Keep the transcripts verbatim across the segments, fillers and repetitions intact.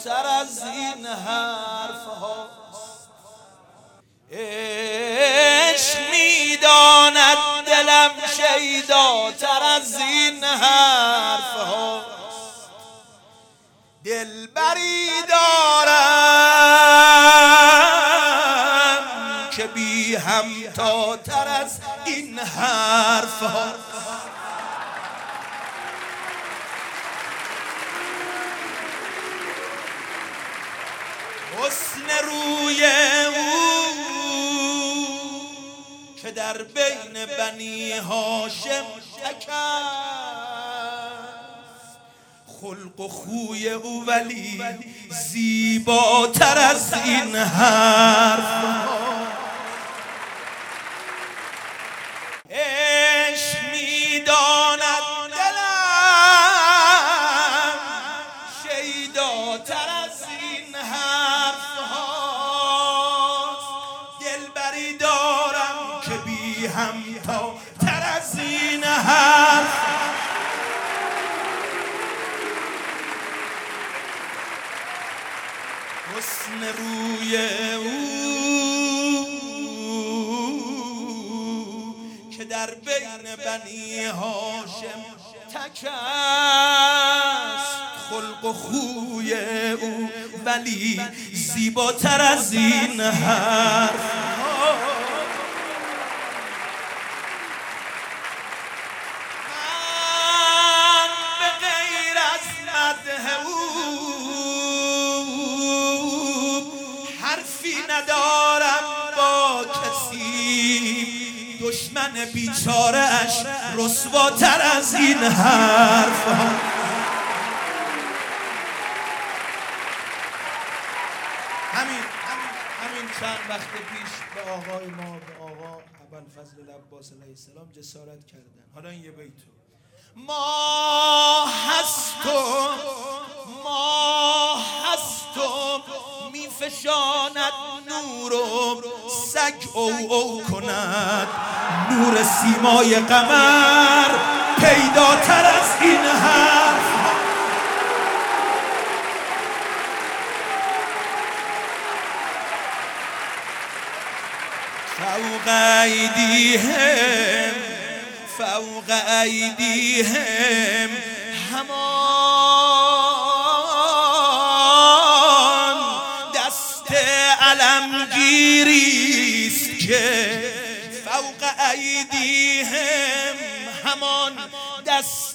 زیباتر از این حرف ها. عشق میداند دلم شیداتر از این حرف ها. دلبری دارم که بی همتاتر از این حرف ها. حسن روی او که در بین بنی هاشم تک است، خلق و خوی او ولی زیباتر از این حرف ها. عشق میداند دلم شیداتر از این حرف هاست. دلبری دارم که بی همتاتر از این حرف. حسن روی او که در بین بنی هاشم تک است، خلق و خوی او ولی زیباتر از این حرف. من به غیر از مدح او حرفی ندارم با کسی. دشمن بیچاره اش رسواتر از این حرف ها. همین همین چند وقت پیش به آقای ما، به آقا ابوالفضل العباس علیه السلام جسارت کردن. حالا این یه بیتو: ما هستم ما هستم میفشاند نور و سگ او او کند، نور سیمای قمر پیداتر از این حرف. فوق ایدیهم فوق ایدیهم همان دست علمگیریست که فوق ایدیهم همان دست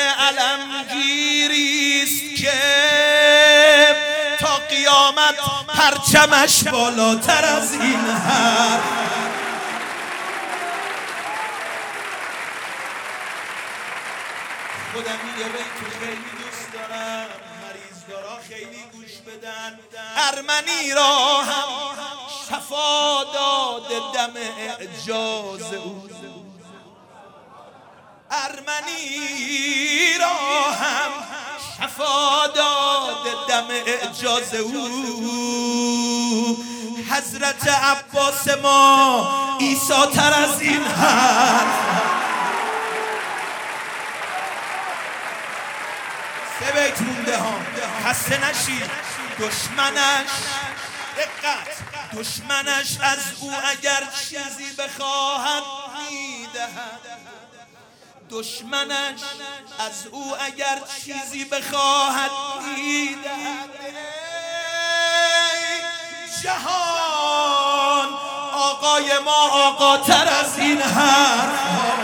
علمگیریست که تا قیامت پرچمش بالاتر از این حرف. خودم یه بیتو خیلی دوست دارم، مریض دارا خیلی گوش بدن. ارمنی را هم شفا داد دم اعجاز او، ارمنی را هم شفا داد دم اعجاز او. حضرت عباس ما عیسی تر از این حرف. سه بیت مونده ها، خسته نشید. دشمنش دقت دشمنش از او اگر چیزی بخواهد میدهد. دشمنش از او اگر چیزی بخواهد میدهد. جهان آقای ما آقا تر از این حرف.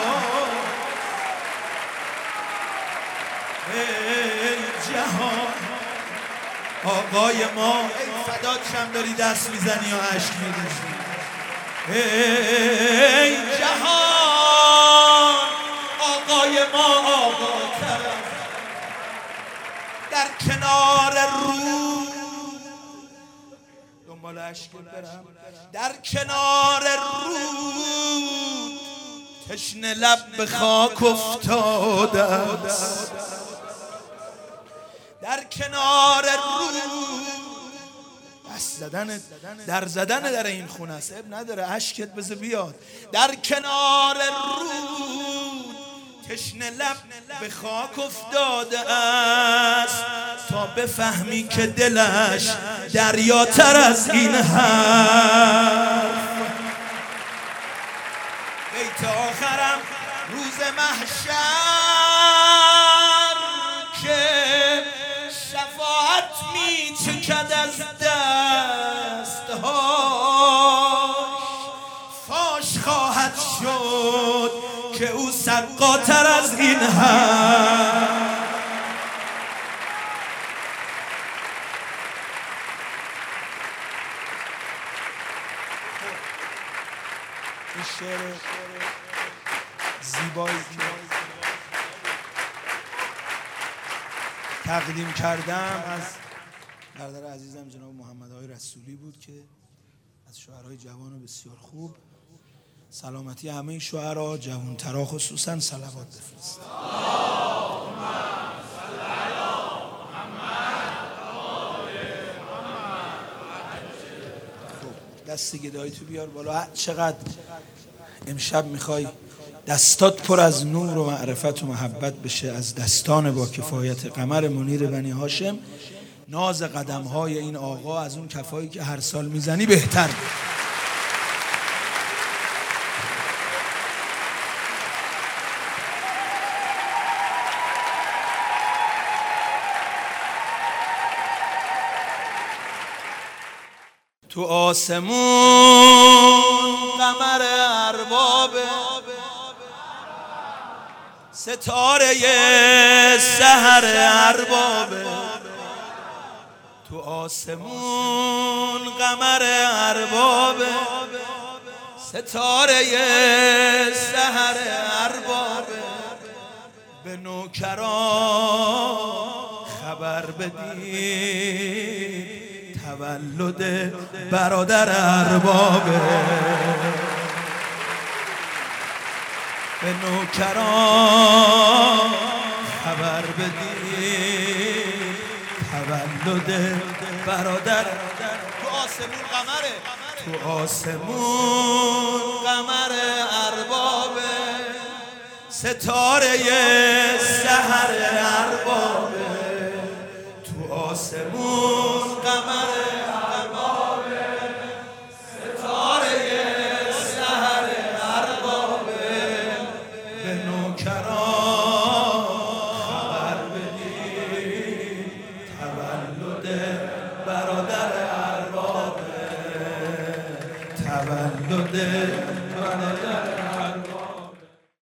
جهان آقای ما. ای فدات شم داری دست میزنی و عشق میریزی. ای جهان آقای ما آقا تر در کنار رود. دنبال عشق برم. در کنار رود تشنه لب به خاک افتاده است. در کنار رود دست زدن در زدن در این خونه است. اب نداره اشکت بذار بیاد. در کنار رود تشنه لب به خاک افتاده است تا بفهمی که دلش دریاتر از این حرف. بیت آخرم روز محشر که شفاعت می چکد از دستهاش، فاش خواهد شد که او سقاتر از این هست. این شعر زیبایی که تقدیم کردم از برادر عزیزم جناب محمد آقای رسولی بود که از شعرهای جوان بسیار خوب. سلامتی همه شعرها جوان‌ترا خصوصا صلوات بفرست. خب دست گدایی تو بیار بالا. چقدر امشب میخوای دستات پر از نور و معرفت و محبت بشه از دستان با کفایت قمر منیر بنی هاشم. ناز قدم‌های این آقا از اون کفایی که هر سال میزنی بهتر بود. تو آسمون قمر اربابه، ستاره سحر اربابه. تو آسمون قمر اربابه، ستاره سحر اربابه. به نوکران خبر بدی تولد برادر اربابه. به نوکران خبر بدی تولد برادر. تو آسمون قمره، تو آسمون قمر اربابه، ستاره سحر اربابه. تو آسمون قمر اربابه، ستاره سحر اربابه. به نوکران